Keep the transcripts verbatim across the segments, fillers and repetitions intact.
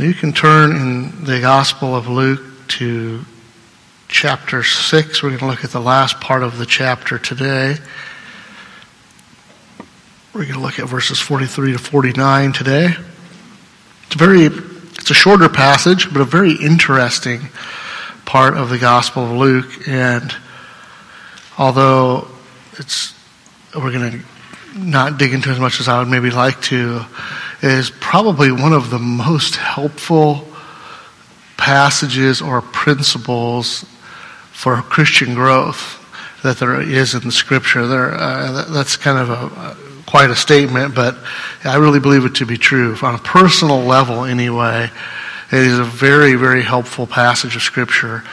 Well, you can turn in the Gospel of Luke to chapter six. We're going to look at the last part of the chapter today. We're going to look at verses forty-three to forty-nine today. It's a very, it's a shorter passage, but a very interesting part of the Gospel of Luke. And although it's, we're going to not dig into as much as I would maybe like to, it is probably one of the most helpful passages or principles for Christian growth that there is in the Scripture. There, uh, that's kind of a, a quite a statement, but I really believe it to be true. On a personal level anyway, it is a very, very helpful passage of Scripture.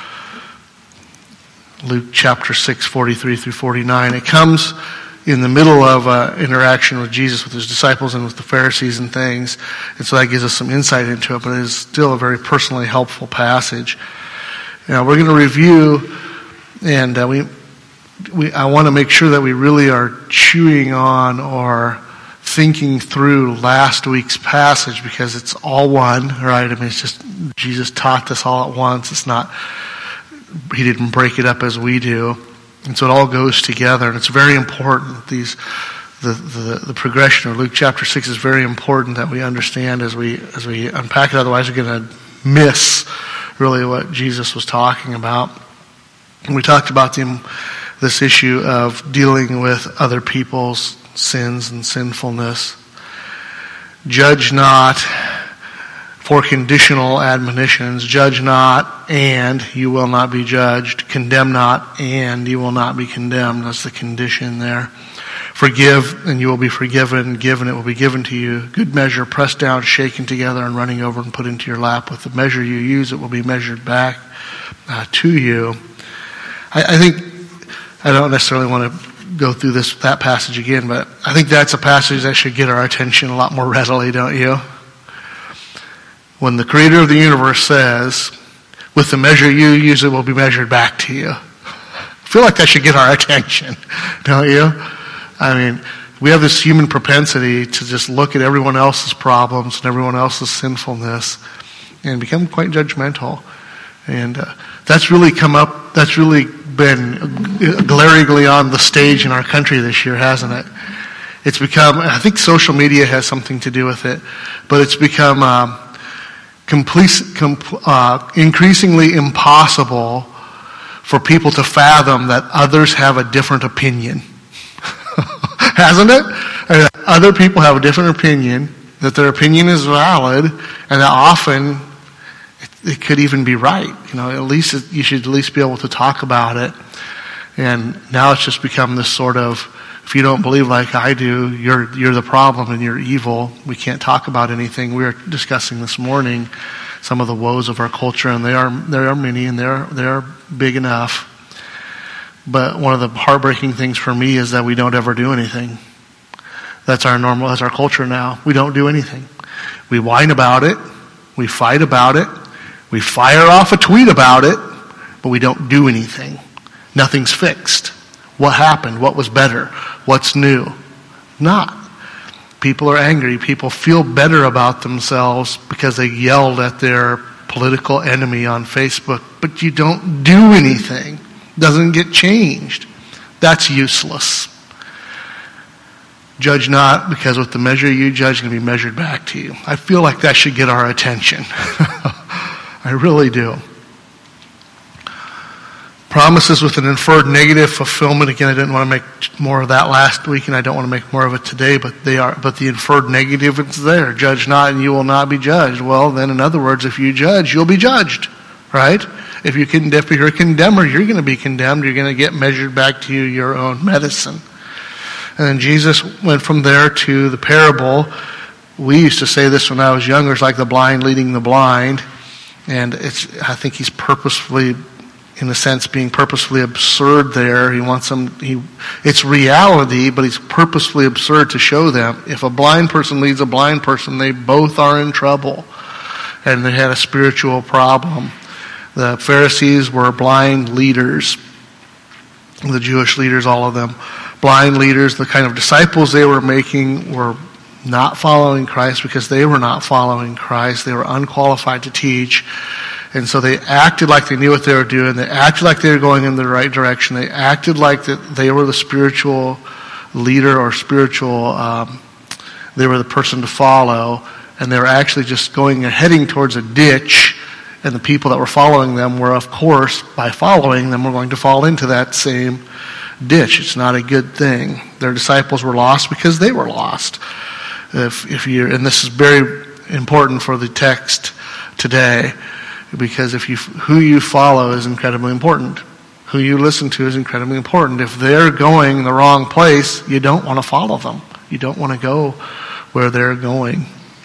Luke chapter six, forty-three through forty-nine. It comes in the middle of uh, interaction with Jesus, with his disciples and with the Pharisees and things. And so that gives us some insight into it, but it is still a very personally helpful passage. Now we're going to review, and uh, we, we I want to make sure that we really are chewing on or thinking through last week's passage, because it's all one, right? I mean, it's just, Jesus taught this all at once. It's not, he didn't break it up as we do. And so it all goes together, and it's very important. These, the, the the progression of Luke chapter six is very important that we understand as we as we unpack it. Otherwise, we're going to miss really what Jesus was talking about. And we talked about the, this issue of dealing with other people's sins and sinfulness. Judge not, for conditional admonitions. Judge not, and you will not be judged. Condemn not, and you will not be condemned. That's the condition there. Forgive, and you will be forgiven. Give, and it will be given to you. Good measure, pressed down, shaken together, and running over and put into your lap. With the measure you use, it will be measured back uh, to you. I, I think, I don't necessarily want to go through this that passage again, but I think that's a passage that should get our attention a lot more readily, don't you? When the creator of the universe says, with the measure you use, it will be measured back to you. I feel like that should get our attention, don't you? I mean, we have this human propensity to just look at everyone else's problems and everyone else's sinfulness and become quite judgmental. And uh, that's really come up, that's really been glaringly on the stage in our country this year, hasn't it? It's become, I think social media has something to do with it, but it's become um, complete, com, uh, increasingly impossible for people to fathom that others have a different opinion. Hasn't it? Or that other people have a different opinion, that their opinion is valid, and that often it, it could even be right. You know, at least it, you should at least be able to talk about it. And now it's just become this sort of, if you don't believe like I do, you're you're the problem and you're evil. We can't talk about anything. We were discussing this morning some of the woes of our culture, and they are there are many, and they are they are big enough. But one of the heartbreaking things for me is that we don't ever do anything. That's our normal, that's our culture now. We don't do anything. We whine about it. We fight about it. We fire off a tweet about it, but we don't do anything. Nothing's fixed. What happened? What was better? What's new? Not. People are angry. People feel better about themselves because they yelled at their political enemy on Facebook, but you don't do anything. Doesn't get changed. That's useless. Judge not, because with the measure you judge, it's going to be measured back to you. I feel like that should get our attention. I really do. Promises with an inferred negative fulfillment. Again, I didn't want to make more of that last week, and I don't want to make more of it today, but they are. But the inferred negative is there. Judge not, and you will not be judged. Well, then, in other words, if you judge, you'll be judged, right? If you can, if you're a condemner, you're going to be condemned. You're going to get measured back to you your own medicine. And then Jesus went from there to the parable. We used to say this when I was younger. It's like the blind leading the blind, and it's. I think he's purposefully, in a sense, being purposefully absurd there. He wants them. He. It's reality, but he's purposefully absurd to show them. If a blind person leads a blind person, they both are in trouble, and they had a spiritual problem. The Pharisees were blind leaders. The Jewish leaders, all of them, blind leaders. The kind of disciples they were making were not following Christ because they were not following Christ. They were unqualified to teach. And so they acted like they knew what they were doing. They acted like they were going in the right direction. They acted like that they were the spiritual leader or spiritual, um, they were the person to follow. And they were actually just going and heading towards a ditch. And the people that were following them were, of course, by following them, were going to fall into that same ditch. It's not a good thing. Their disciples were lost because they were lost. If, if you're, and this is very important for the text today, because if you, who you follow is incredibly important. Who you listen to is incredibly important. If they're going the wrong place, you don't want to follow them. You don't want to go where they're going.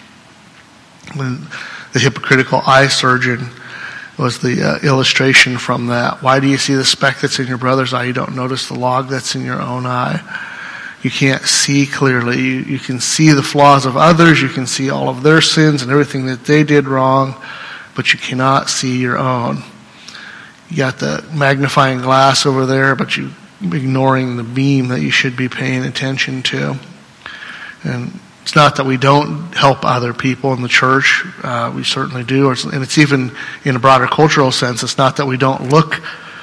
When the hypocritical eye surgeon was the uh, illustration from that. Why do you see the speck that's in your brother's eye? You don't notice the log that's in your own eye. You can't see clearly. You, you can see the flaws of others. You can see all of their sins and everything that they did wrong, but you cannot see your own. You got the magnifying glass over there, but you're ignoring the beam that you should be paying attention to. And it's not that we don't help other people in the church. Uh, we certainly do. And it's even in a broader cultural sense. It's not that we don't look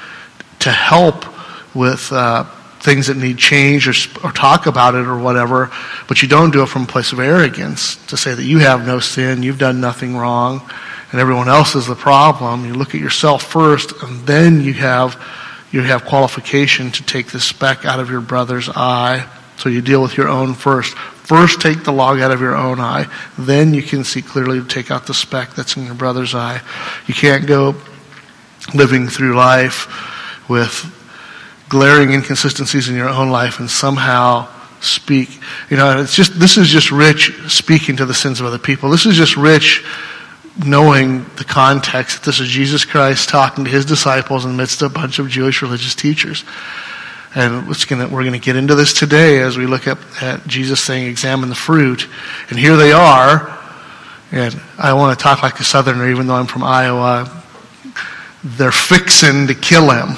to help with uh, things that need change or, or talk about it or whatever, but you don't do it from a place of arrogance to say that you have no sin, you've done nothing wrong, and everyone else is the problem. You look at yourself first, and then you have you have qualification to take the speck out of your brother's eye. So you deal with your own first. First take the log out of your own eye. Then you can see clearly to take out the speck that's in your brother's eye. You can't go living through life with glaring inconsistencies in your own life and somehow speak. You know, it's just, this is just Rich speaking to the sins of other people. This is just Rich knowing the context that this is Jesus Christ talking to his disciples in the midst of a bunch of Jewish religious teachers. And it's gonna, we're going to get into this today as we look at, at Jesus saying, examine the fruit. And here they are. And I want to talk like a Southerner, even though I'm from Iowa. They're fixing to kill him.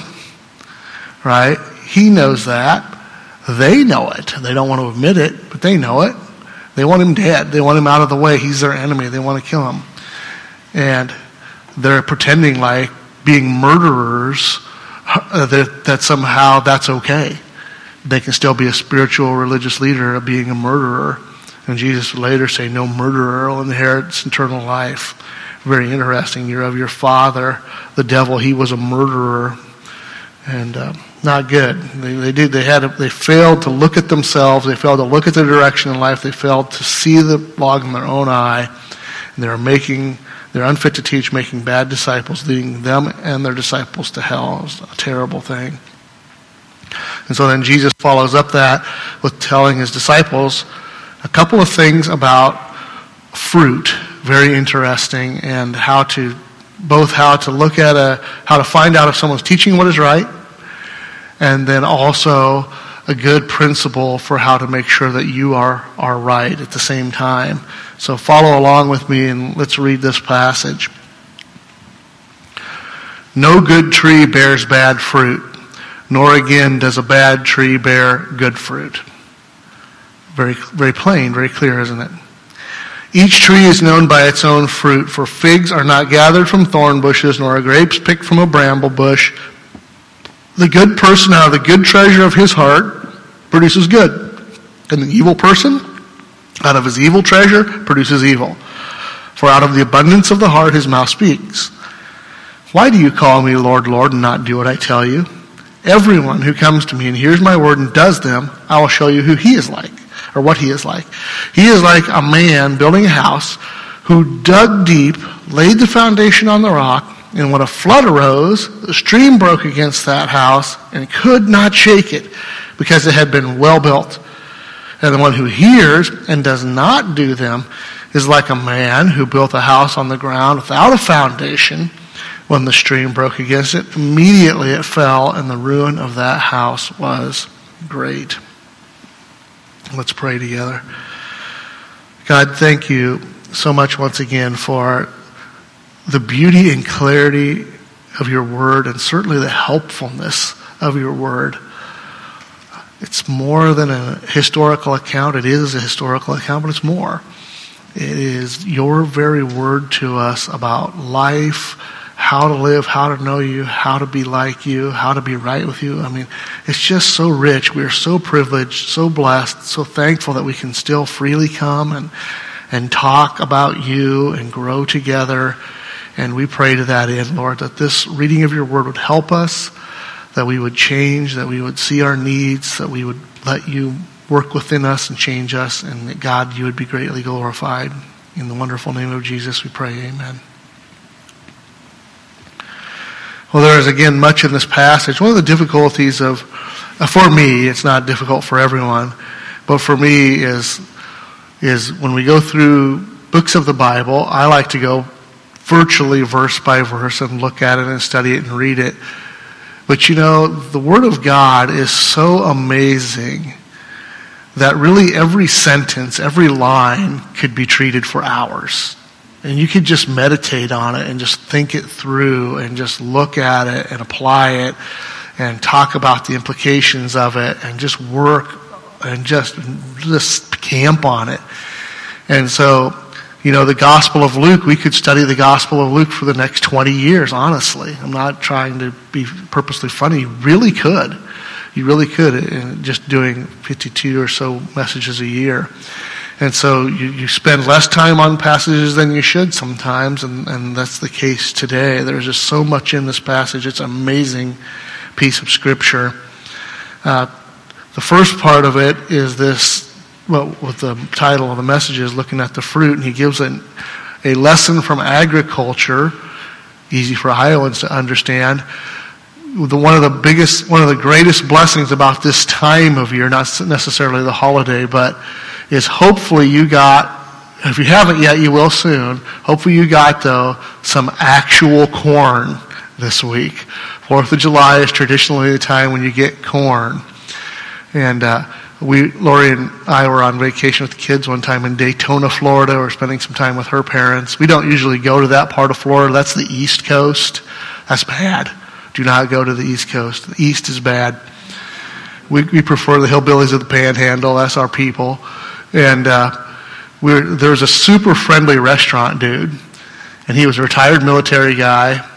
Right? He knows that. They know it. They don't want to admit it, but they know it. They want him dead. They want him out of the way. He's their enemy. They want to kill him. And they're pretending like being murderers, uh, that, that somehow that's okay. They can still be a spiritual religious leader of being a murderer. And Jesus would later say, no murderer will inherit eternal life. Very interesting. You're of your father, the devil. He was a murderer. And uh, not good. They, they did. They had. A, they failed to look at themselves. They failed to look at their direction in life. They failed to see the log in their own eye. And they're making. They're unfit to teach, making bad disciples, leading them and their disciples to hell. It's a terrible thing. And so then Jesus follows up that with telling his disciples a couple of things about fruit, very interesting, and how to both how to look at a how to find out if someone's teaching what is right, and then also a good principle for how to make sure that you are are right at the same time. So follow along with me and let's read this passage. No good tree bears bad fruit, nor again does a bad tree bear good fruit. Very, very plain, very clear, isn't it? Each tree is known by its own fruit, for figs are not gathered from thorn bushes, nor are grapes picked from a bramble bush. The good person out of the good treasure of his heart produces good, and the evil person out of his evil treasure produces evil. For out of the abundance of the heart his mouth speaks. Why do you call me Lord, Lord, and not do what I tell you? Everyone who comes to me and hears my word and does them, I will show you who he is like, or what he is like. He is like a man building a house who dug deep, laid the foundation on the rock, and when a flood arose, the stream broke against that house and could not shake it because it had been well built. And the one who hears and does not do them is like a man who built a house on the ground without a foundation. When the stream broke against it, immediately it fell, and the ruin of that house was great. Let's pray together. God, thank you so much once again for the beauty and clarity of your word, and certainly the helpfulness of your word. It's more than a historical account. It is a historical account, but it's more. It is your very word to us about life, how to live, how to know you, how to be like you, how to be right with you. I mean, it's just so rich. We are so privileged, so blessed, so thankful that we can still freely come and, and talk about you and grow together. And we pray to that end, Lord, that this reading of your word would help us, that we would change, that we would see our needs, that we would let you work within us and change us, and that God, you would be greatly glorified. In the wonderful name of Jesus, we pray, amen. Well, there is, again, much in this passage. One of the difficulties of, uh, for me, it's not difficult for everyone, but for me is, is when we go through books of the Bible, I like to go virtually verse by verse and look at it and study it and read it. But you know, the Word of God is so amazing that really every sentence, every line could be treated for hours. And you could just meditate on it and just think it through and just look at it and apply it and talk about the implications of it and just work and just, just camp on it. And so, you know, the Gospel of Luke, we could study the Gospel of Luke for the next twenty years, honestly. I'm not trying to be purposely funny. You really could. You really could, in just doing fifty-two or so messages a year. And so you, you spend less time on passages than you should sometimes, and, and that's the case today. There's just so much in this passage. It's an amazing piece of Scripture. Uh, the first part of it is this, well, what the title of the message is, looking at the fruit, and he gives an, a lesson from agriculture, easy for Iowans to understand. The, one of the biggest, one of the greatest blessings about this time of year, not necessarily the holiday, but is hopefully you got, if you haven't yet, you will soon, hopefully you got, though, some actual corn this week. Fourth of July is traditionally the time when you get corn. And uh, we, Lori and I were on vacation with the kids one time in Daytona, Florida. We're spending some time with her parents. We don't usually go to that part of Florida. That's the East Coast. That's bad. Do not go to the East Coast. The East is bad. We, we prefer the hillbillies of the Panhandle. That's our people. And uh, we're, there was a super friendly restaurant dude, and he was a retired military guy,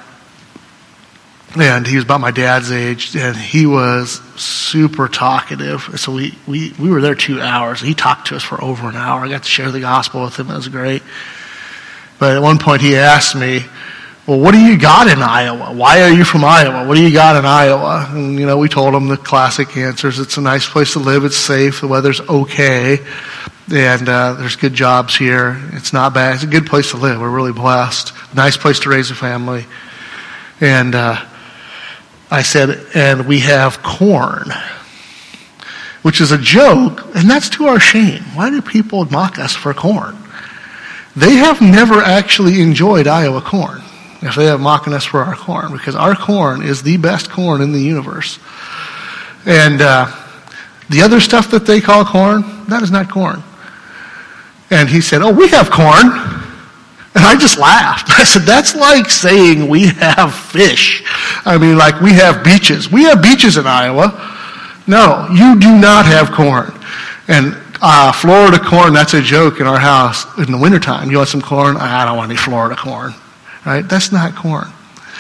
and he was about my dad's age, and he was super talkative. So we, we, we were there two hours. He talked to us for over an hour. I got to share the gospel with him. It was great. But at one point he asked me, well, what do you got in Iowa? Why are you from Iowa? What do you got in Iowa? And, you know, we told him the classic answers. It's a nice place to live. It's safe. The weather's okay. And uh, there's good jobs here. It's not bad. It's a good place to live. We're really blessed. Nice place to raise a family. And uh, I said, and we have corn, which is a joke, and that's to our shame. Why do people mock us for corn? They have never actually enjoyed Iowa corn, if they have mocking us for our corn, because our corn is the best corn in the universe. And uh, the other stuff that they call corn, that is not corn. And he said, oh, we have corn. And I just laughed. I said, that's like saying we have fish. I mean, like we have beaches. We have beaches in Iowa. No, you do not have corn. And uh, Florida corn, that's a joke in our house in the wintertime. You want some corn? I don't want any Florida corn. Right? That's not corn.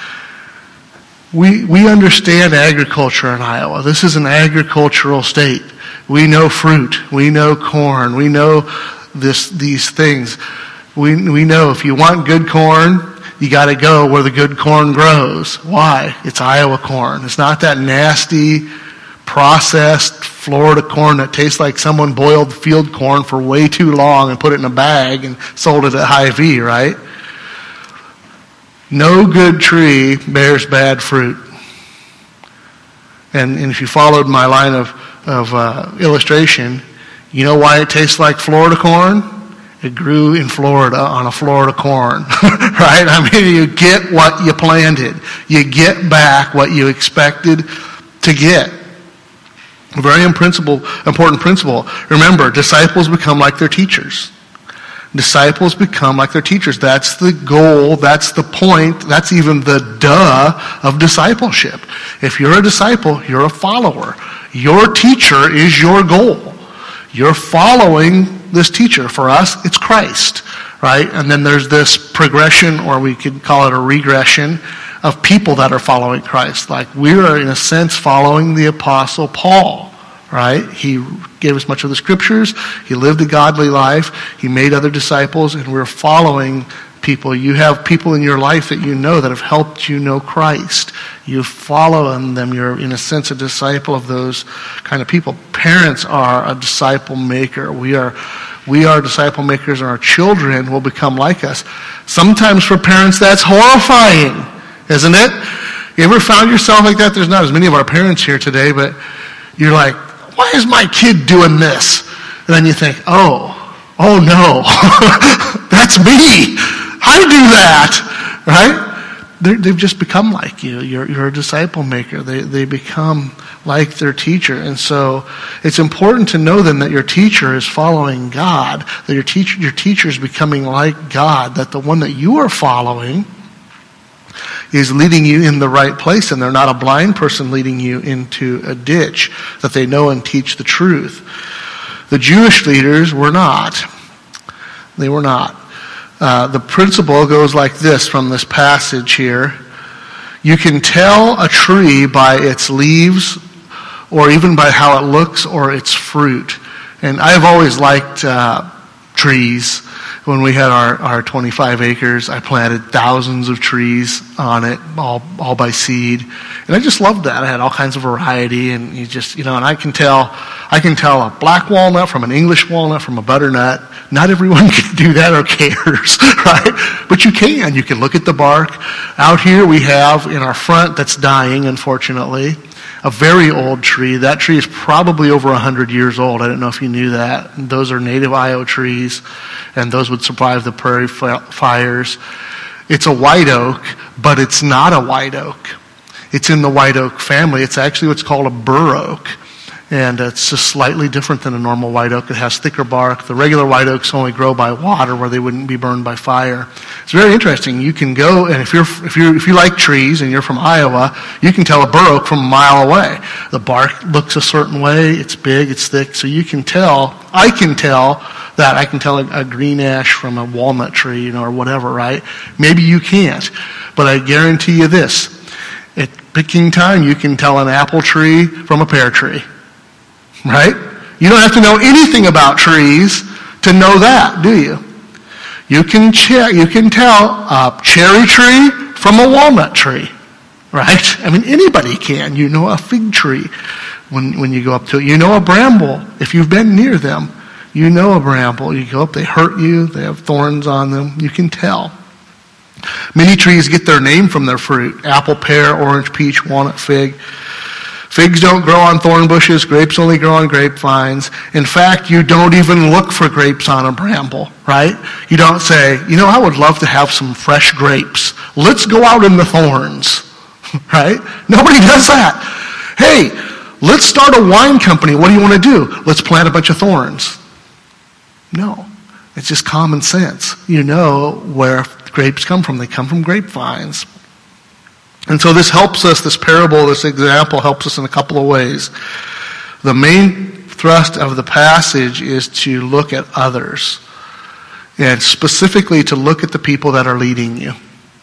We we understand agriculture in Iowa. This is an agricultural state. We know fruit. We know corn. We know this these things. We we know if you want good corn, you got to go where the good corn grows. Why? It's Iowa corn. It's not that nasty, processed Florida corn that tastes like someone boiled field corn for way too long and put it in a bag and sold it at Hy-Vee, right? No good tree bears bad fruit. And, and if you followed my line of, of uh, illustration, you know why it tastes like Florida corn? It grew in Florida on a Florida corn, right? I mean, you get what you planted. You get back what you expected to get. A very important principle. Remember, disciples become like their teachers. Disciples become like their teachers. That's the goal. That's the point. That's even the duh of discipleship. If you're a disciple, you're a follower. Your teacher is your goal. You're following this teacher. For us, it's Christ, right? And then there's this progression, or we could call it a regression, of people that are following Christ. Like we are, in a sense, following the Apostle Paul, right? He gave us much of the scriptures. He lived a godly life. He made other disciples, and we're following people. You have people in your life that you know that have helped you know Christ. You follow them. You're, in a sense, a disciple of those kind of people. Parents are a disciple maker. We are we are disciple makers, and our children will become like us. Sometimes for parents, that's horrifying, isn't it? You ever found yourself like that? There's not as many of our parents here today, but you're like, why is my kid doing this? And then you think, oh, oh no, that's me. I do that, right? They're, they've just become like you. You're, you're a disciple maker. They, they become like their teacher. And so it's important to know then that your teacher is following God, that your teacher, your teacher is becoming like God, that the one that you are following is leading you in the right place, and they're not a blind person leading you into a ditch, that they know and teach the truth. The Jewish leaders were not. They were not. Uh, the principle goes like this from this passage here. You can tell a tree by its leaves, or even by how it looks, or its fruit. And I've always liked uh, trees. When we had our, our twenty-five acres, I planted thousands of trees on it, all all by seed. And I just loved that. I had all kinds of variety, and you just, you know, and I can tell, I can tell a black walnut from an English walnut from a butternut. Not everyone can do that or cares, right? But you can. You can look at the bark. Out here we have in our front that's dying, unfortunately, a very old tree. That tree is probably over one hundred years old. I don't know if you knew that. And those are native Iowa trees, and those would survive the prairie fires. It's a white oak, but it's not a white oak. It's in the white oak family. It's actually what's called a bur oak. And it's just slightly different than a normal white oak. It has thicker bark. The regular white oaks only grow by water, where they wouldn't be burned by fire. It's very interesting. You can go, and if you're if you if you like trees and you're from Iowa, you can tell a bur oak from a mile away. The bark looks a certain way. It's big. It's thick. So you can tell. I can tell that. I can tell a, a green ash from a walnut tree, you know, or whatever. Right? Maybe you can't, but I guarantee you this: at picking time, you can tell an apple tree from a pear tree. Right? You don't have to know anything about trees to know that, do you? You can che- you can tell a cherry tree from a walnut tree, right? I mean, anybody can. You know a fig tree when when you go up to it. You know a bramble if you've been near them. You know a bramble. You go up, they hurt you. They have thorns on them. You can tell. Many trees get their name from their fruit: apple, pear, orange, peach, walnut, fig. Figs don't grow on thorn bushes. Grapes only grow on grapevines. In fact, you don't even look for grapes on a bramble, right? You don't say, you know, I would love to have some fresh grapes. Let's go out in the thorns, right? Nobody does that. Hey, let's start a wine company. What do you want to do? Let's plant a bunch of thorns. No, it's just common sense. You know where grapes come from. They come from grapevines. And so this helps us, this parable, this example helps us in a couple of ways. The main thrust of the passage is to look at others, and specifically to look at the people that are leading you,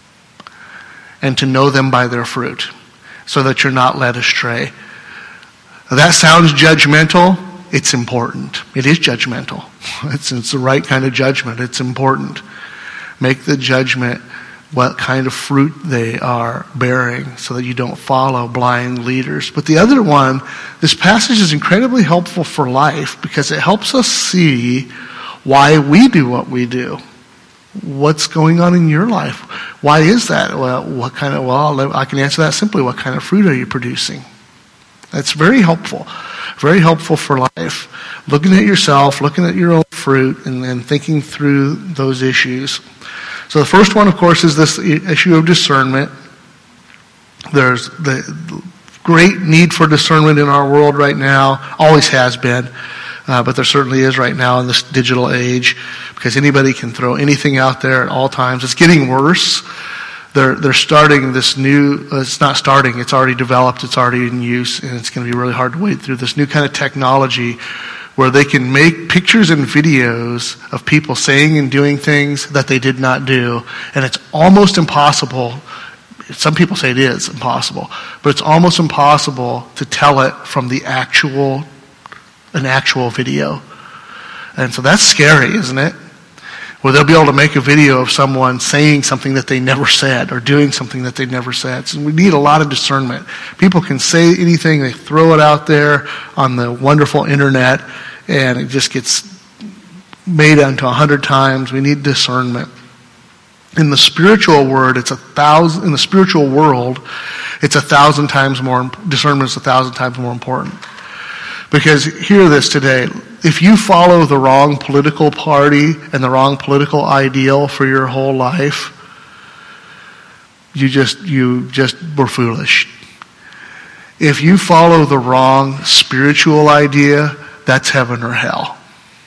and to know them by their fruit, so that you're not led astray. That sounds judgmental. It's important. It is judgmental. It's, it's the right kind of judgment. It's important. Make the judgment what kind of fruit they are bearing, so that you don't follow blind leaders. But the other one, this passage is incredibly helpful for life, because it helps us see why we do what we do. What's going on in your life? Why is that? Well, what kind of, well, I can answer that simply. What kind of fruit are you producing? That's very helpful. Very helpful for life. Looking at yourself, looking at your own fruit, and then thinking through those issues. So the first one, of course, is this issue of discernment. There's the great need for discernment in our world right now, always has been. Uh, but there certainly is right now in this digital age, because anybody can throw anything out there at all times. It's getting worse. They're they're starting this new, uh, it's not starting, it's already developed, it's already in use, and it's going to be really hard to wade through this new kind of technology where they can make pictures and videos of people saying and doing things that they did not do, and it's almost impossible. Some people say it is impossible, but it's almost impossible to tell it from the actual, an actual video. And so that's scary, isn't it? Where they'll be able to make a video of someone saying something that they never said or doing something that they never said. So we need a lot of discernment. People can say anything, they throw it out there on the wonderful internet, and it just gets made unto a hundred times. We need discernment. In the spiritual word, it's a thousand. In the spiritual world, it's a thousand times more. Discernment is a thousand times more important. Because hear this today: if you follow the wrong political party and the wrong political ideal for your whole life, you just you just were foolish. If you follow the wrong spiritual idea, that's heaven or hell.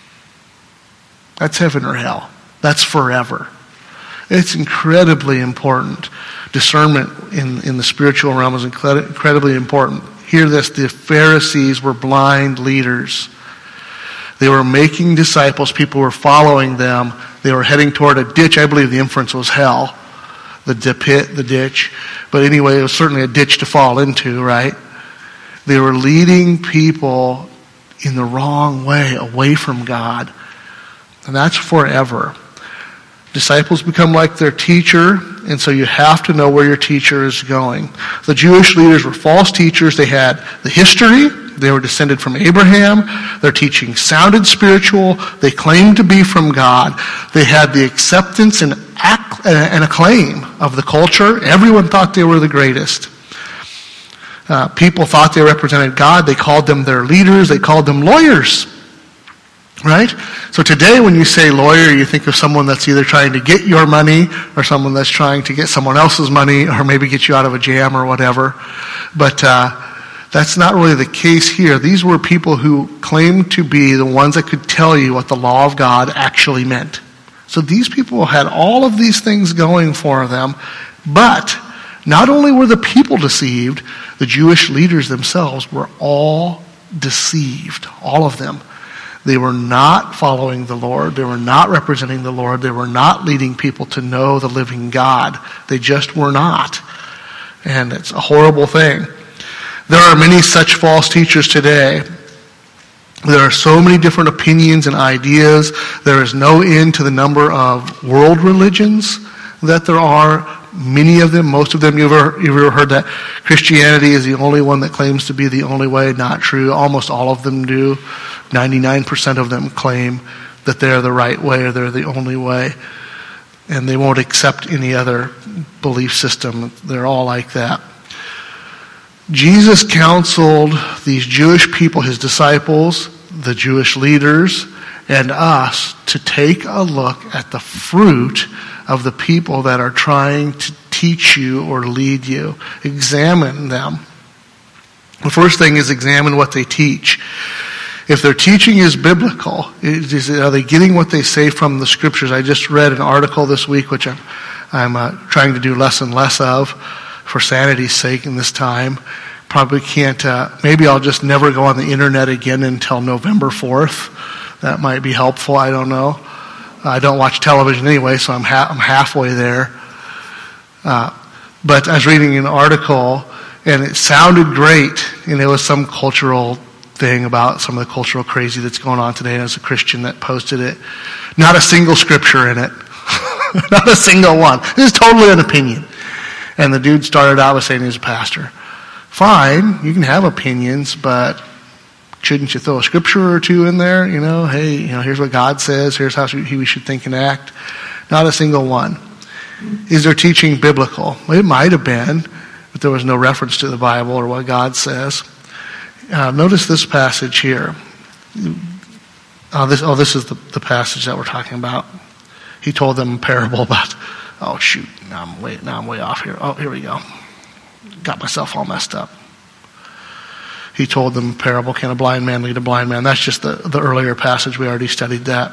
That's heaven or hell. That's forever. It's incredibly important. Discernment in, in the spiritual realm is incredibly important. Hear this, the Pharisees were blind leaders. They were making disciples. People were following them. They were heading toward a ditch. I believe the inference was hell. The pit, the ditch. But anyway, it was certainly a ditch to fall into, right? They were leading people in the wrong way, away from God. And that's forever. Disciples become like their teacher, and so you have to know where your teacher is going. The Jewish leaders were false teachers. They had the history. They were descended from Abraham. Their teaching sounded spiritual. They claimed to be from God. They had the acceptance and, ac- and acclaim of the culture. Everyone thought they were the greatest. Uh, people thought they represented God. They called them their leaders. They called them lawyers. Right? So today when you say lawyer, you think of someone that's either trying to get your money or someone that's trying to get someone else's money or maybe get you out of a jam or whatever. But uh, that's not really the case here. These were people who claimed to be the ones that could tell you what the law of God actually meant. So these people had all of these things going for them, but not only were the people deceived, the Jewish leaders themselves were all deceived, all of them. They were not following the Lord. They were not representing the Lord. They were not leading people to know the living God. They just were not. And it's a horrible thing. There are many such false teachers today. There are so many different opinions and ideas. There is no end to the number of world religions that there are. Many of them, most of them, you've ever, you've ever heard that Christianity is the only one that claims to be the only way. Not true. Almost all of them do. ninety-nine percent of them claim that they're the right way or they're the only way. And they won't accept any other belief system. They're all like that. Jesus counseled these Jewish people, his disciples, the Jewish leaders, and us to take a look at the fruit of the people that are trying to teach you or lead you. Examine them. The first thing is examine what they teach. If their teaching is biblical, is, are they getting what they say from the scriptures? I just read an article this week, which I'm, I'm uh, trying to do less and less of for sanity's sake in this time. Probably can't, uh, maybe I'll just never go on the internet again until November fourth. That might be helpful, I don't know. I don't watch television anyway, so I'm, ha- I'm halfway there. Uh, but I was reading an article, and it sounded great, and it was some cultural thing about some of the cultural crazy that's going on today, and it was a Christian that posted it. Not a single scripture in it. Not a single one. It was totally an opinion. And the dude started out with saying he was a pastor. Fine, you can have opinions, but shouldn't you throw a scripture or two in there? You know, hey, you know, here's what God says. Here's how we should think and act. Not a single one. Is their teaching biblical? Well, it might have been, but there was no reference to the Bible or what God says. Uh, notice this passage here. Uh, this, oh, this is the, the passage that we're talking about. He told them a parable about, oh shoot, now I'm way, now I'm way off here. Oh, here we go. Got myself all messed up. he told them a parable, can a blind man lead a blind man? That's just the, the earlier passage. We already studied that.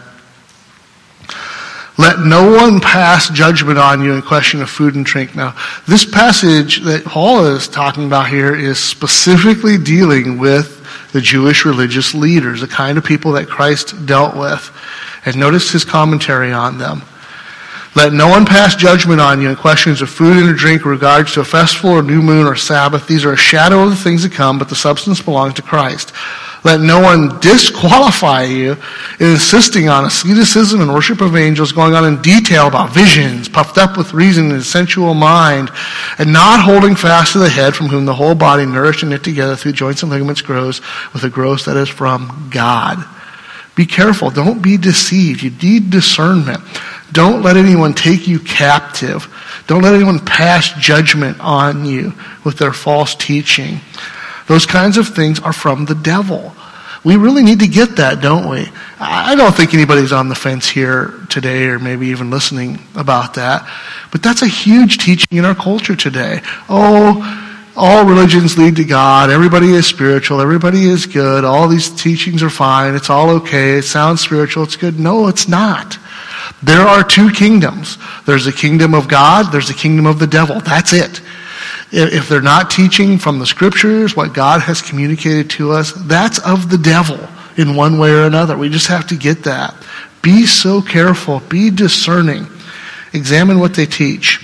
Let no one pass judgment on you in question of food and drink. Now, this passage that Paul is talking about here is specifically dealing with the Jewish religious leaders, the kind of people that Christ dealt with. And notice his commentary on them. Let no one pass judgment on you in questions of food and drink in regards to a festival or new moon or Sabbath. These are a shadow of the things to come, but the substance belongs to Christ. Let no one disqualify you in insisting on asceticism and worship of angels, going on in detail about visions, puffed up with reason and sensual mind, and not holding fast to the head, from whom the whole body, nourished and knit together through joints and ligaments, grows with a growth that is from God. Be careful. Don't be deceived. You need discernment. Don't let anyone take you captive. Don't let anyone pass judgment on you with their false teaching. Those kinds of things are from the devil. We really need to get that, don't we? I don't think anybody's on the fence here today or maybe even listening about that. But that's a huge teaching in our culture today. Oh, all religions lead to God. Everybody is spiritual. Everybody is good. All these teachings are fine. It's all okay. It sounds spiritual. It's good. No, it's not. There are two kingdoms. There's the kingdom of God. There's the kingdom of the devil. That's it. If they're not teaching from the scriptures what God has communicated to us, that's of the devil in one way or another. We just have to get that. Be so careful. Be discerning. Examine what they teach.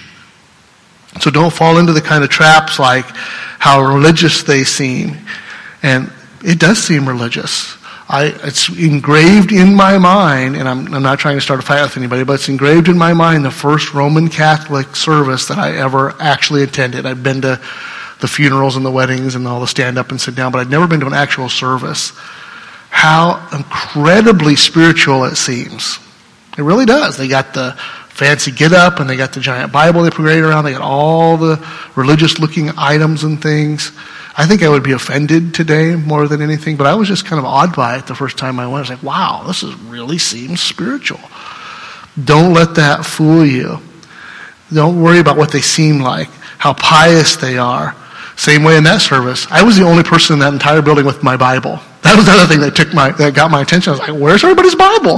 So don't fall into the kind of traps like how religious they seem. And it does seem religious. I, it's engraved in my mind, and I'm, I'm not trying to start a fight with anybody, but it's engraved in my mind the first Roman Catholic service that I ever actually attended. I've been to the funerals and the weddings and all the stand up and sit down, but I'd never been to an actual service. How incredibly spiritual it seems. It really does. They got the fancy get up and they got the giant Bible they parade around. They got all the religious looking items and things. I think I would be offended today more than anything, but I was just kind of awed by it the first time I went. I was like, wow, this is really seems spiritual. Don't let that fool you. Don't worry about what they seem like, how pious they are. Same way in that service. I was the only person in that entire building with my Bible. That was the other thing that took my that got my attention. I was like, where's everybody's Bible?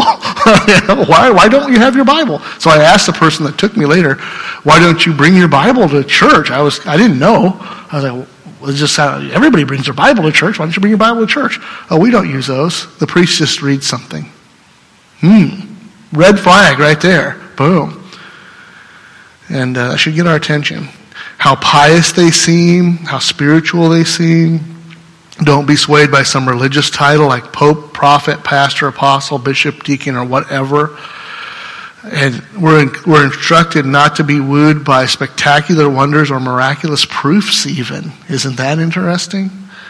why why don't you have your Bible? So I asked the person that took me later, why don't you bring your Bible to church? I was I didn't know. I was like, well, it's just how everybody brings their Bible to church. Why don't you bring your Bible to church? Oh, we don't use those. The priest just reads something. Hmm. Red flag right there. Boom. And uh, that should get our attention. How pious they seem, how spiritual they seem. Don't be swayed by some religious title like pope, prophet, pastor, apostle, bishop, deacon, or whatever. And we're we're instructed not to be wooed by spectacular wonders or miraculous proofs even. Isn't that interesting?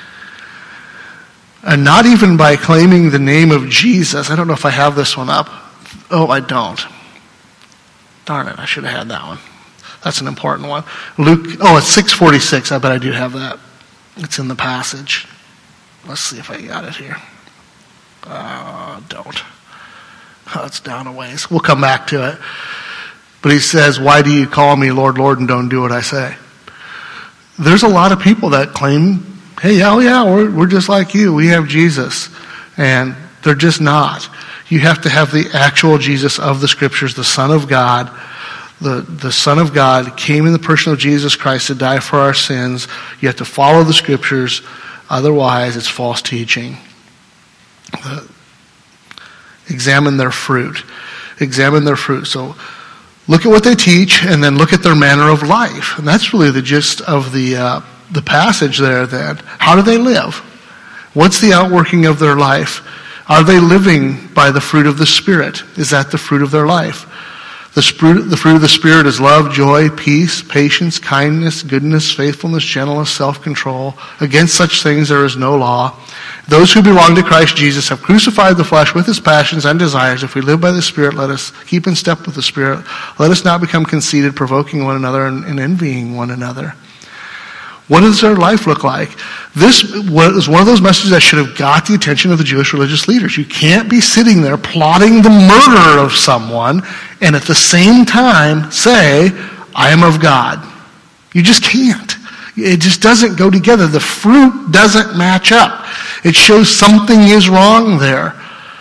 And not even by claiming the name of Jesus. I don't know if I have this one up. Oh, I don't. Darn it, I should have had that one. That's an important one. Luke, oh, it's six forty-six. I bet I do have that. It's in the passage. Let's see if I got it here. Uh, don't. Oh, it's down a ways. We'll come back to it. But he says, why do you call me Lord, Lord, and don't do what I say? There's a lot of people that claim, hey, oh yeah, we're, we're just like you. We have Jesus. And they're just not. You have to have the actual Jesus of the Scriptures, the Son of God. The, the Son of God came in the person of Jesus Christ to die for our sins. You have to follow the Scriptures. Otherwise, it's false teaching. Uh, examine their fruit. Examine their fruit. So look at what they teach and then look at their manner of life. And that's really the gist of the, uh, the passage there then. How do they live? What's the outworking of their life? Are they living by the fruit of the Spirit? Is that the fruit of their life? The fruit, the fruit of the Spirit is love, joy, peace, patience, kindness, goodness, faithfulness, gentleness, self-control. Against such things there is no law. Those who belong to Christ Jesus have crucified the flesh with its passions and desires. If we live by the Spirit, let us keep in step with the Spirit. Let us not become conceited, provoking one another and, and envying one another. What does their life look like? This was one of those messages that should have got the attention of the Jewish religious leaders. You can't be sitting there plotting the murder of someone and at the same time say, I am of God. You just can't. It just doesn't go together. The fruit doesn't match up. It shows something is wrong there.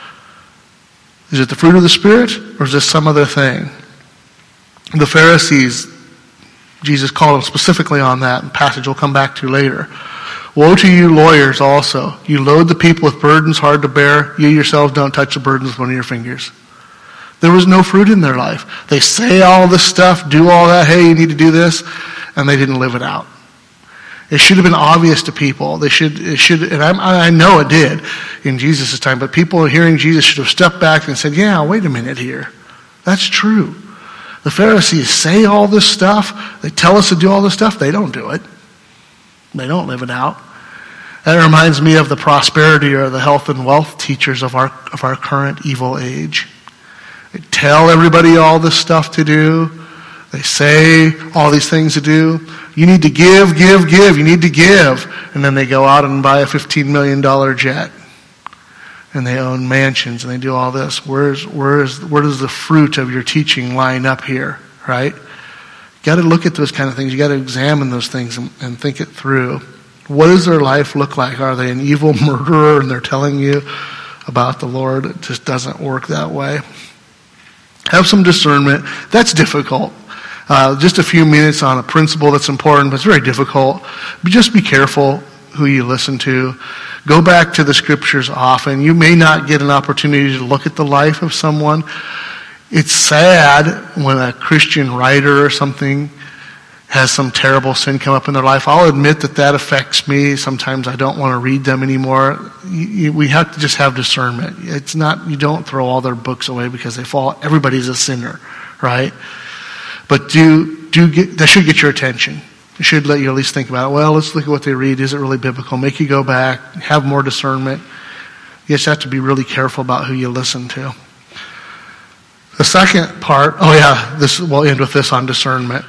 Is it the fruit of the Spirit, or is this some other thing? The Pharisees, Jesus called them specifically on that, and passage we'll come back to later. Woe to you lawyers also. You load the people with burdens hard to bear. You yourselves don't touch the burdens with one of your fingers. There was no fruit in their life. They say all this stuff, do all that, hey, you need to do this, and they didn't live it out. It should have been obvious to people. They should, it should, and I, I know it did in Jesus' time, but people hearing Jesus should have stepped back and said, yeah, wait a minute here. That's true. The Pharisees say all this stuff. They tell us to do all this stuff. They don't do it. They don't live it out. That reminds me of the prosperity or the health and wealth teachers of our of our current evil age. They tell everybody all this stuff to do. They say all these things to do. You need to give, give, give. You need to give. And then they go out and buy a fifteen million dollars jet. And they own mansions and they do all this. Where's, where's, where does the fruit of your teaching line up here, right? You got to look at those kind of things. You got to examine those things and, and think it through. What does their life look like? Are they an evil murderer and they're telling you about the Lord? It just doesn't work that way. Have some discernment. That's difficult. Uh, just a few minutes on a principle that's important, but it's very difficult. But just be careful who you listen to. Go back to the scriptures often. You may not get an opportunity to look at the life of someone. It's sad when a Christian writer or something has some terrible sin come up in their life. I'll admit that that affects me. Sometimes I don't want to read them anymore. We have to just have discernment. It's not, you don't throw all their books away because they fall. Everybody's a sinner, right? But do, do get, that should get your attention. It should let you at least think about it. Well, let's look at what they read. Is it really biblical? Make you go back, have more discernment. You just have to be really careful about who you listen to. The second part, oh yeah, this we'll end with this on discernment.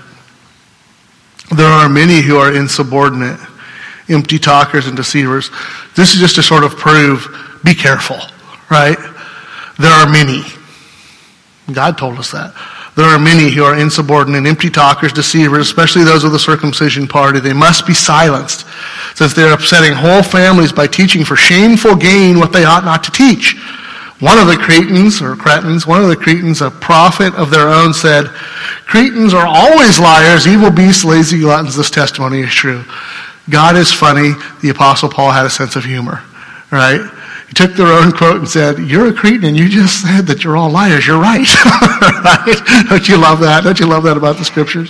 There are many who are insubordinate, empty talkers and deceivers. This is just to sort of prove, be careful, right? There are many. God told us that. There are many who are insubordinate, empty talkers, deceivers, especially those of the circumcision party. They must be silenced, since they're upsetting whole families by teaching for shameful gain what they ought not to teach. One of the Cretans, or Cretans, one of the Cretans, a prophet of their own, said, Cretans are always liars, evil beasts, lazy gluttons. This testimony is true. God is funny. The Apostle Paul had a sense of humor, right? He took their own quote and said, you're a Cretan and you just said that you're all liars. You're right. Right? Don't you love that? Don't you love that about the scriptures?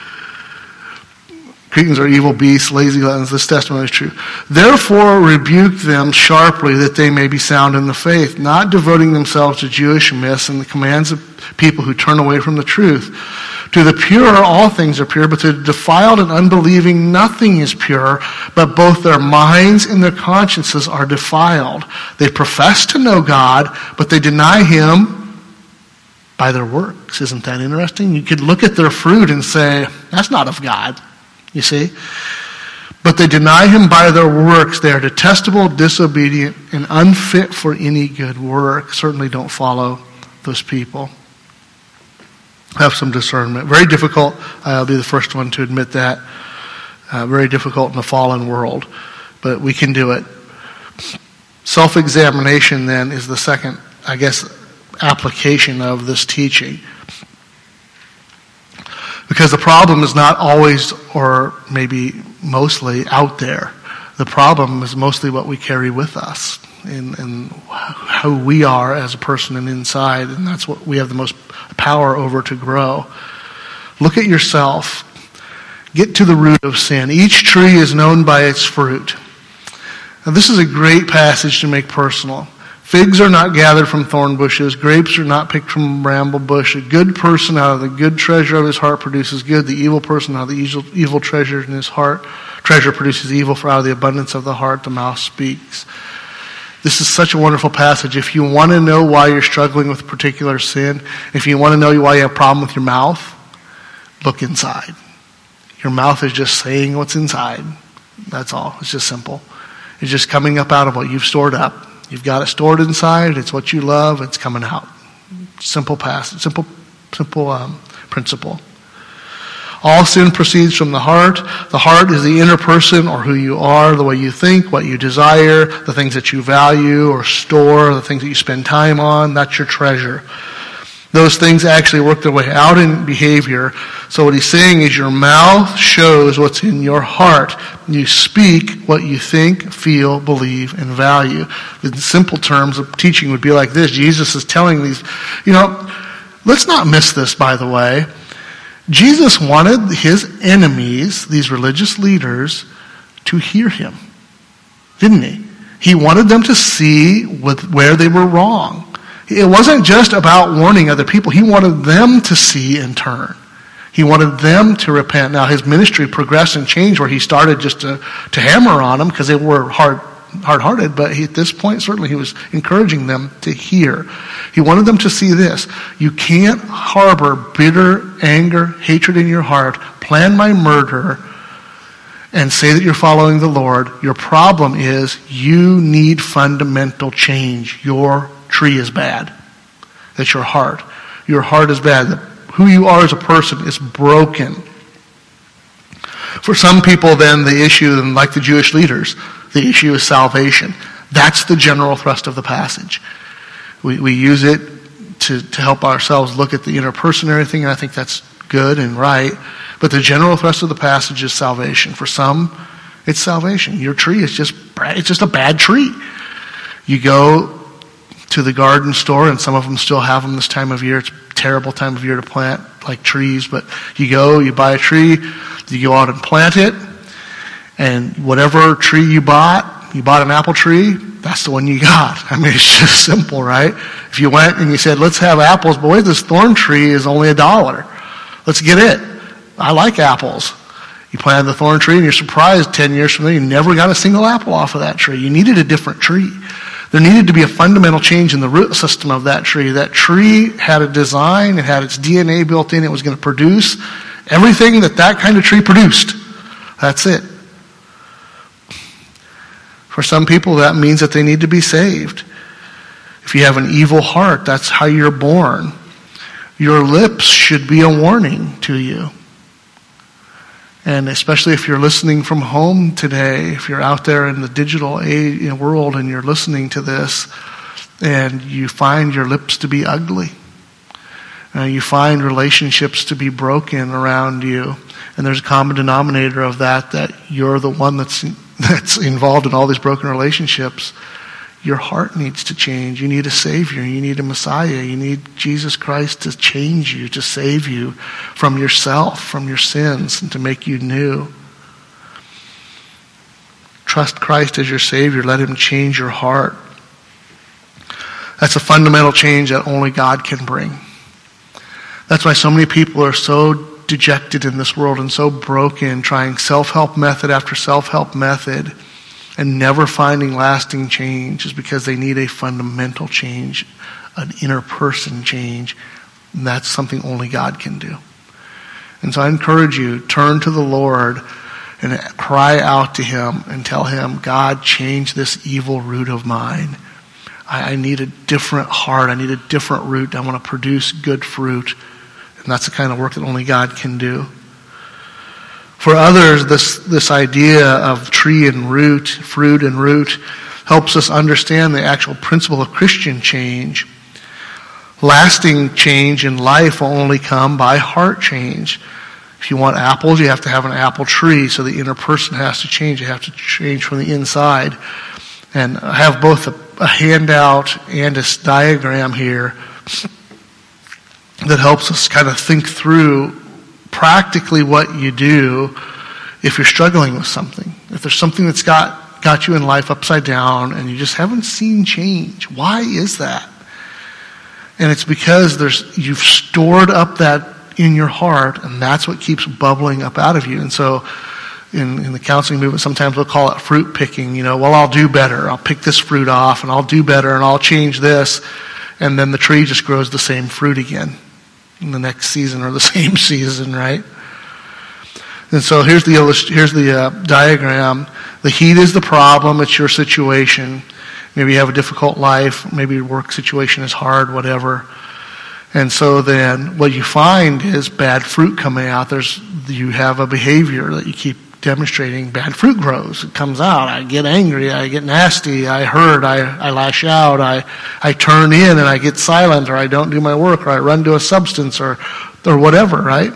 Cretans are evil beasts, lazy gluttons. This testimony is true. Therefore rebuke them sharply that they may be sound in the faith, not devoting themselves to Jewish myths and the commands of people who turn away from the truth. To the pure all things are pure, but to the defiled and unbelieving nothing is pure, but both their minds and their consciences are defiled. They profess to know God, but they deny Him by their works. Isn't that interesting? You could look at their fruit and say, that's not of God. You see? But they deny Him by their works. They are detestable, disobedient, and unfit for any good work. Certainly don't follow those people. Have some discernment. Very difficult. I'll be the first one to admit that. Uh, very difficult in a fallen world. But we can do it. Self-examination then is the second, I guess, application of this teaching. Because the problem is not always, or maybe mostly, out there. The problem is mostly what we carry with us and, and who we are as a person and inside, and that's what we have the most power over to grow. Look at yourself. Get to the root of sin. Each tree is known by its fruit. Now, this is a great passage to make personal. Figs are not gathered from thorn bushes. Grapes are not picked from bramble bush. A good person out of the good treasure of his heart produces good. The evil person out of the evil, evil treasure in his heart treasure produces evil. For out of the abundance of the heart the mouth speaks. This is such a wonderful passage. If you want to know why you're struggling with a particular sin, if you want to know why you have a problem with your mouth, look inside. Your mouth is just saying what's inside. That's all. It's just simple. It's just coming up out of what you've stored up. You've got it stored inside. It's what you love. It's coming out. Simple passage. Simple, simple um, principle. All sin proceeds from the heart. The heart is the inner person, or who you are, the way you think, what you desire, the things that you value or store, the things that you spend time on. That's your treasure. Those things actually work their way out in behavior. So what he's saying is your mouth shows what's in your heart. You speak what you think, feel, believe, and value. In simple terms, of teaching would be like this. Jesus is telling these, you know, let's not miss this, by the way. Jesus wanted his enemies, these religious leaders, to hear him, didn't he? He wanted them to see with, where they were wrong. It wasn't just about warning other people. He wanted them to see and turn. He wanted them to repent. Now, his ministry progressed and changed where he started just to, to hammer on them because they were hard, hard-hearted, but he, at this point, certainly he was encouraging them to hear. He wanted them to see this. You can't harbor bitter anger, hatred in your heart, plan my murder, and say that you're following the Lord. Your problem is you need fundamental change. Your tree is bad. That's your heart. Your heart is bad. Who you are as a person is broken. For some people, then, the issue, like the Jewish leaders, the issue is salvation. That's the general thrust of the passage. We, we use it to, to help ourselves look at the inner person and everything, and I think that's good and right. But the general thrust of the passage is salvation. For some, it's salvation. Your tree is just, it's just a bad tree. You go to the garden store, and some of them still have them this time of year. It's a terrible time of year to plant, like trees, but you go, you buy a tree, you go out and plant it, and whatever tree you bought, you bought an apple tree, that's the one you got. I mean, it's just simple, right? If you went and you said, let's have apples, but wait, this thorn tree is only a dollar. Let's get it. I like apples. You planted the thorn tree, and you're surprised ten years from there, you never got a single apple off of that tree. You needed a different tree. There needed to be a fundamental change in the root system of that tree. That tree had a design, it had its D N A built in, it was going to produce everything that that kind of tree produced. That's it. For some people, that means that they need to be saved. If you have an evil heart, that's how you're born. Your lips should be a warning to you. And especially if you're listening from home today, if you're out there in the digital age, you know, world and you're listening to this, and you find your lips to be ugly, uh, you find relationships to be broken around you, and there's a common denominator of that, that you're the one that's that's involved in all these broken relationships, your heart needs to change. You need a Savior. You need a Messiah. You need Jesus Christ to change you, to save you from yourself, from your sins, and to make you new. Trust Christ as your Savior. Let him change your heart. That's a fundamental change that only God can bring. That's why so many people are so dejected in this world and so broken, trying self-help method after self-help method, and never finding lasting change, is because they need a fundamental change, an inner person change. And that's something only God can do. And so I encourage you, turn to the Lord and cry out to him and tell him, God, change this evil root of mine. I, I need a different heart. I need a different root. I want to produce good fruit. And that's the kind of work that only God can do. For others, this, this idea of tree and root, fruit and root, helps us understand the actual principle of Christian change. Lasting change in life will only come by heart change. If you want apples, you have to have an apple tree, so the inner person has to change. You have to change from the inside. And I have both a, a handout and a diagram here that helps us kind of think through practically what you do if you're struggling with something. If there's something that's got, got you in life upside down and you just haven't seen change. Why is that? And it's because there's you've stored up that in your heart, and that's what keeps bubbling up out of you. And so in, in the counseling movement, sometimes we'll call it fruit picking. You know, well, I'll do better. I'll pick this fruit off, and I'll do better, and I'll change this. And then the tree just grows the same fruit again in the next season or the same season, right? And so here's the illust- here's the uh, diagram. The heat is the problem. It's your situation. Maybe you have a difficult life. Maybe your work situation is hard, whatever. And so then what you find is bad fruit coming out. There's you have a behavior that you keep demonstrating. Bad fruit grows. It comes out. I get angry. I get nasty. I hurt. I, I lash out. I, I turn in and I get silent, or I don't do my work, or I run to a substance, or or whatever, right?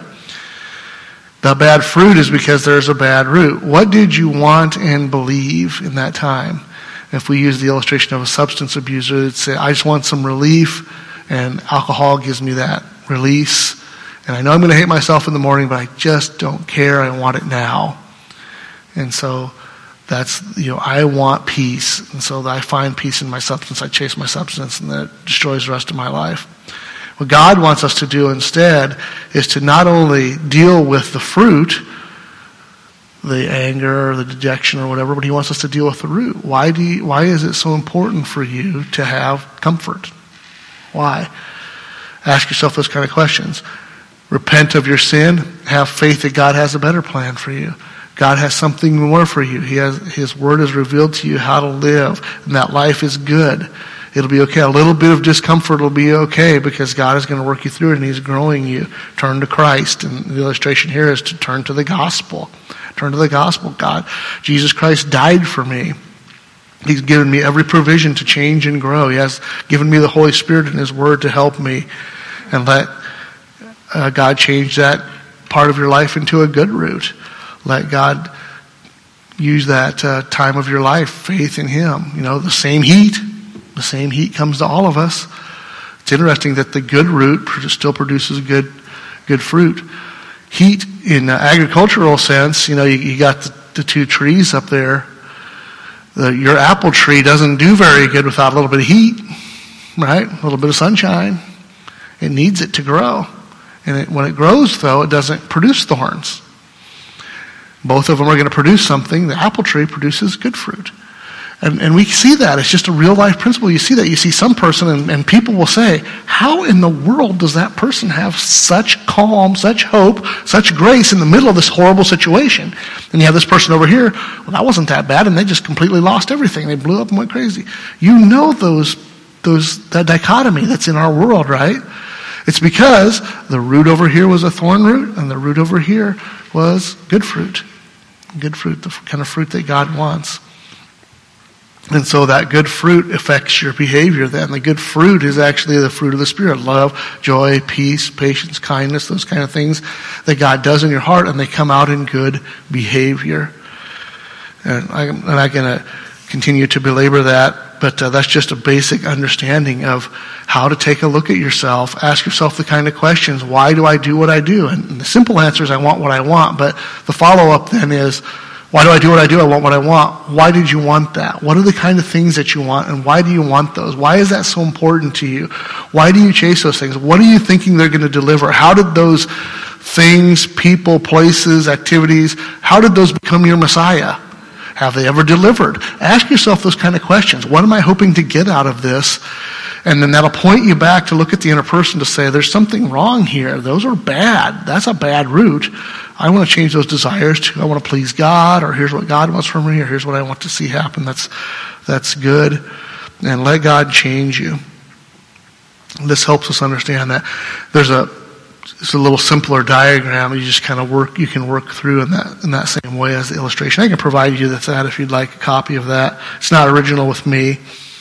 The bad fruit is because there's a bad root. What did you want and believe in that time? If we use the illustration of a substance abuser, it'd say, I just want some relief, and alcohol gives me that release. And I know I'm going to hate myself in the morning, but I just don't care. I want it now. And so that's, you know, I want peace. And so I find peace in my substance. I chase my substance, and that destroys the rest of my life. What God wants us to do instead is to not only deal with the fruit, the anger or the dejection or whatever, but he wants us to deal with the root. Why do you, why is it so important for you to have comfort? Why? Ask yourself those kind of questions. Repent of your sin. Have faith that God has a better plan for you. God has something more for you. He has, his word has revealed to you how to live, and that life is good. It'll be okay. A little bit of discomfort will be okay, because God is going to work you through it, and he's growing you. Turn to Christ. And the illustration here is to turn to the gospel. Turn to the gospel. God, Jesus Christ died for me. He's given me every provision to change and grow. He has given me the Holy Spirit and his word to help me. And let uh, God change that part of your life into a good root. Let God use that uh, time of your life, faith in him. You know, the same heat. The same heat comes to all of us. It's interesting that the good root still produces good, good fruit. Heat in uh, agricultural sense, you know, you, you got the, the two trees up there. The, your apple tree doesn't do very good without a little bit of heat, right? A little bit of sunshine. It needs it to grow. And it, when it grows, though, it doesn't produce thorns. Both of them are going to produce something. The apple tree produces good fruit. And, and we see that. It's just a real life principle. You see that. You see some person, and, and people will say, how in the world does that person have such calm, such hope, such grace in the middle of this horrible situation? And you have this person over here, well, that wasn't that bad, and they just completely lost everything. They blew up and went crazy. You know those, those that dichotomy that's in our world, right? It's because the root over here was a thorn root, and the root over here was good fruit. Good fruit, the kind of fruit that God wants. And so that good fruit affects your behavior then. The good fruit is actually the fruit of the Spirit. Love, joy, peace, patience, kindness, those kind of things that God does in your heart, and they come out in good behavior. And I'm not going to continue to belabor that, but uh, that's just a basic understanding of how to take a look at yourself. Ask yourself the kind of questions, why do I do what I do? And the simple answer is I want what I want, but the follow-up then is, why do I do what I do? I want what I want. Why did you want that? What are the kind of things that you want, and why do you want those? Why is that so important to you? Why do you chase those things? What are you thinking they're going to deliver? How did those things, people, places, activities, how did those become your Messiah? Have they ever delivered? Ask yourself those kind of questions. What am I hoping to get out of this? And then that'll point you back to look at the inner person to say, there's something wrong here. Those are bad. That's a bad root. I want to change those desires to, I want to please God, or here's what God wants from me, or here's what I want to see happen. That's, that's good. And let God change you. This helps us understand that there's a, it's a little simpler diagram. You just kind of work, you can work through in that, in that same way as the illustration. I can provide you with that if you'd like a copy of that. It's not original with me.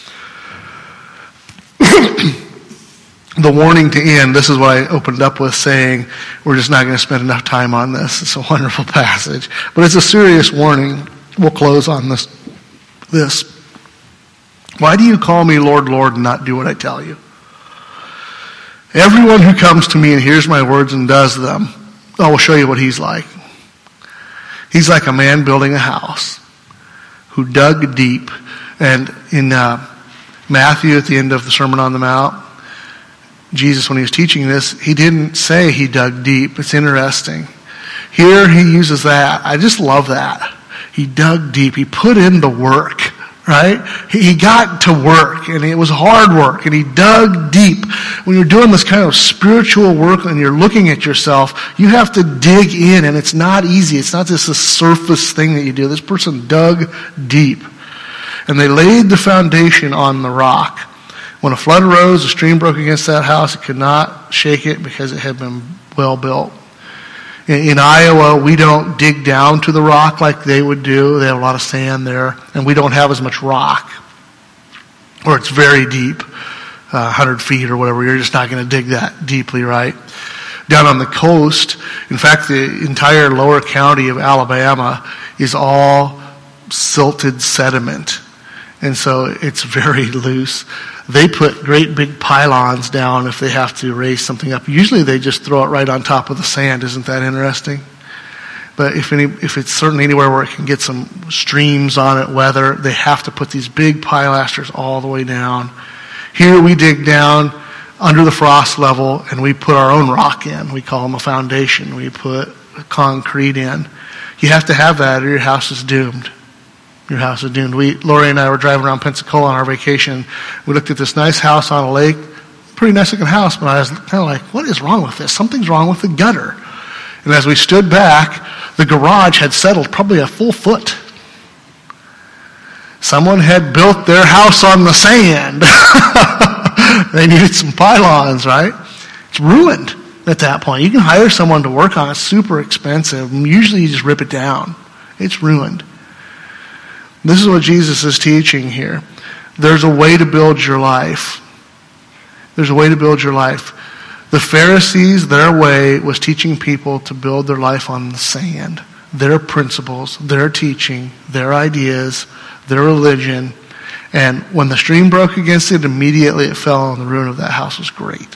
The warning to end, this is what I opened up with saying, we're just not going to spend enough time on this. It's a wonderful passage. But it's a serious warning. We'll close on this. This. Why do you call me Lord, Lord, and not do what I tell you? Everyone who comes to me and hears my words and does them, I will show you what he's like. He's like a man building a house who dug deep. And in uh, Matthew, at the end of the Sermon on the Mount, Jesus, when he was teaching this, he didn't say he dug deep. It's interesting. Here he uses that. I just love that. He dug deep. He put in the work, right? He got to work, and it was hard work, and he dug deep. When you're doing this kind of spiritual work and you're looking at yourself, you have to dig in, and it's not easy. It's not just a surface thing that you do. This person dug deep, and they laid the foundation on the rock. When a flood arose, a stream broke against that house. It could not shake it because it had been well built. In, in Iowa, we don't dig down to the rock like they would do. They have a lot of sand there, and we don't have as much rock. Or it's very deep, uh, one hundred feet or whatever. You're just not going to dig that deeply, right? Down on the coast, in fact, the entire lower county of Alabama is all silted sediment. And so it's very loose. They put great big pylons down if they have to raise something up. Usually they just throw it right on top of the sand. Isn't that interesting? But if any, if it's certainly anywhere where it can get some streams on it, weather, they have to put these big pilasters all the way down. Here we dig down under the frost level and we put our own rock in. We call them a foundation. We put concrete in. You have to have that or your house is doomed. Your house is doomed. We, Lori and I were driving around Pensacola on our vacation. We looked at this nice house on a lake. Pretty nice looking house, but I was kind of like, what is wrong with this? Something's wrong with the gutter. And as we stood back, the garage had settled probably a full foot. Someone had built their house on the sand. They needed some pylons, right? It's ruined at that point. You can hire someone to work on it. It's super expensive. Usually you just rip it down. It's ruined. This is what Jesus is teaching here. There's a way to build your life. There's a way to build your life. The Pharisees, their way was teaching people to build their life on the sand. Their principles, their teaching, their ideas, their religion. And when the stream broke against it, immediately it fell, and the ruin of that house was great.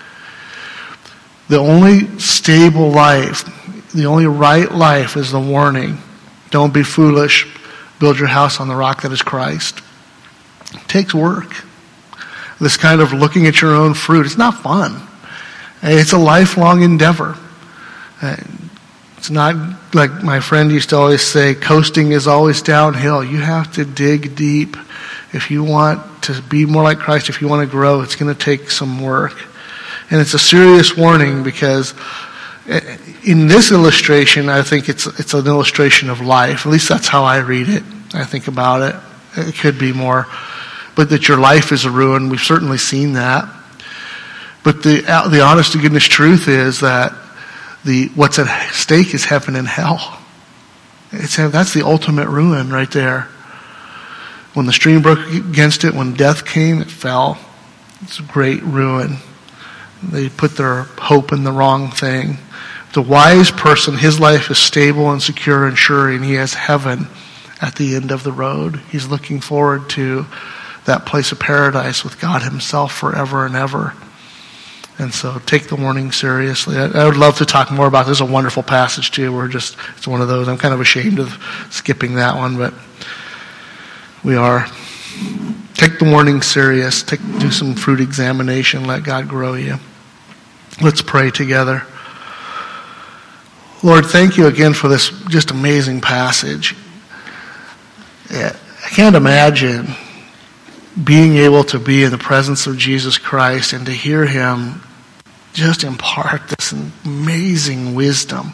The only stable life, the only right life is the warning. Don't be foolish. Build your house on the rock that is Christ. It takes work. This kind of looking at your own fruit, it's not fun. It's a lifelong endeavor. It's not like my friend used to always say, coasting is always downhill. You have to dig deep. If you want to be more like Christ, if you want to grow, it's going to take some work. And it's a serious warning because in this illustration, I think it's it's an illustration of life. At least that's how I read it. I think about it. It could be more. But that your life is a ruin. We've certainly seen that. But the the honest to goodness truth is that the what's at stake is heaven and hell. It's that's the ultimate ruin right there. When the stream broke against it, when death came, it fell. It's a great ruin. They put their hope in the wrong thing. The wise person, his life is stable and secure and sure, and he has heaven at the end of the road. He's looking forward to that place of paradise with God himself forever and ever. And so take the warning seriously. I, I would love to talk more about this. It's a wonderful passage too. We're just, it's one of those. I'm kind of ashamed of skipping that one, but we are. Take the warning serious. Take, do some fruit examination. Let God grow you. Let's pray together. Lord, thank you again for this just amazing passage. I can't imagine being able to be in the presence of Jesus Christ and to hear him just impart this amazing wisdom.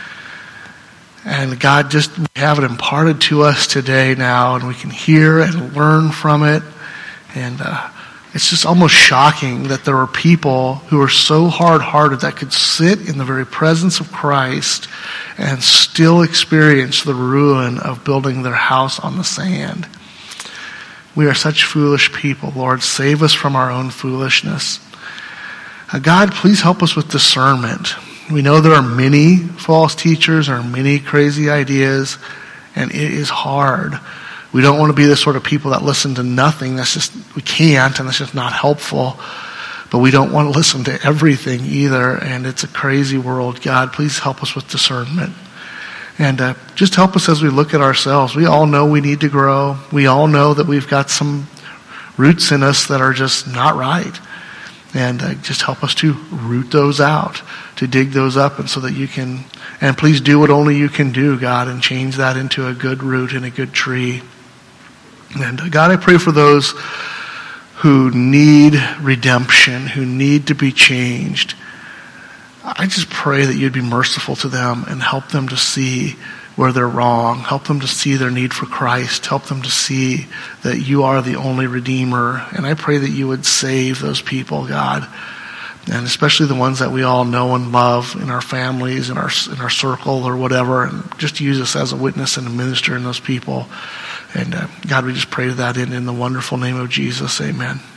And God, just have it imparted to us today now, and we can hear and learn from it. And uh, it's just almost shocking that there are people who are so hard-hearted that could sit in the very presence of Christ and still experience the ruin of building their house on the sand. We are such foolish people, Lord. Save us from our own foolishness. Uh, God, please help us with discernment. We know there are many false teachers, there are many crazy ideas, and it is hard. We don't want to be the sort of people that listen to nothing. That's just, we can't, and that's just not helpful. But we don't want to listen to everything either, and it's a crazy world. God, please help us with discernment. And uh, just help us as we look at ourselves. We all know we need to grow. We all know that we've got some roots in us that are just not right. And uh, just help us to root those out, to dig those up, and so that you can, and please do what only you can do, God, and change that into a good root and a good tree. And uh, God, I pray for those who need redemption, who need to be changed. I just pray that you'd be merciful to them and help them to see where they're wrong. Help them to see their need for Christ. Help them to see that you are the only Redeemer. And I pray that you would save those people, God. And especially the ones that we all know and love in our families, in our in our circle or whatever. And just use us as a witness and a minister in those people. And uh, God, we just pray that in, in the wonderful name of Jesus. Amen.